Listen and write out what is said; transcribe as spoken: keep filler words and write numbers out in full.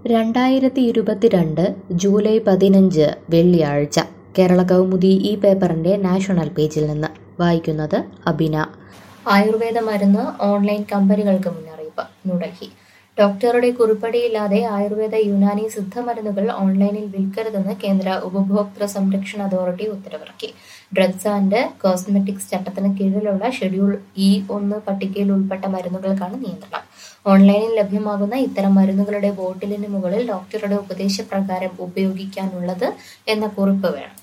രണ്ടായിരത്തി ഇരുപത്തിരണ്ട് ജൂലൈ പതിനഞ്ച് വെള്ളിയാഴ്ച കേരള കൗമുദി ഈ പേപ്പറിന്റെ നാഷണൽ പേജിൽ നിന്ന് വായിക്കുന്നത് അബിന. ആയുർവേദ മരുന്ന് ഓൺലൈൻ കമ്പനികൾക്ക് മുന്നറിയിപ്പ്. ന്യൂഡൽഹി. ഡോക്ടറുടെ കുറിപ്പടിയില്ലാതെ ആയുർവേദ യുനാനി സിദ്ധമരുന്നുകൾ ഓൺലൈനിൽ വിൽക്കരുതെന്ന് കേന്ദ്ര ഉപഭോക്തൃ സംരക്ഷണ അതോറിറ്റി ഉത്തരവിറക്കി. ഡ്രഗ്സ് ആൻഡ് കോസ്മെറ്റിക്സ് ചട്ടത്തിന് കീഴിലുള്ള ഷെഡ്യൂൾ ഇ ഒന്ന് പട്ടികയിൽ ഉൾപ്പെട്ട മരുന്നുകൾക്കാണ് നിയന്ത്രണം. ഓൺലൈനിൽ ലഭ്യമാകുന്ന ഇത്തരം മരുന്നുകളുടെ ബോട്ടിലിന് മുകളിൽ ഡോക്ടറുടെ ഉപദേശപ്രകാരം ഉപയോഗിക്കാനുള്ളത് എന്ന കുറിപ്പ് വേണം.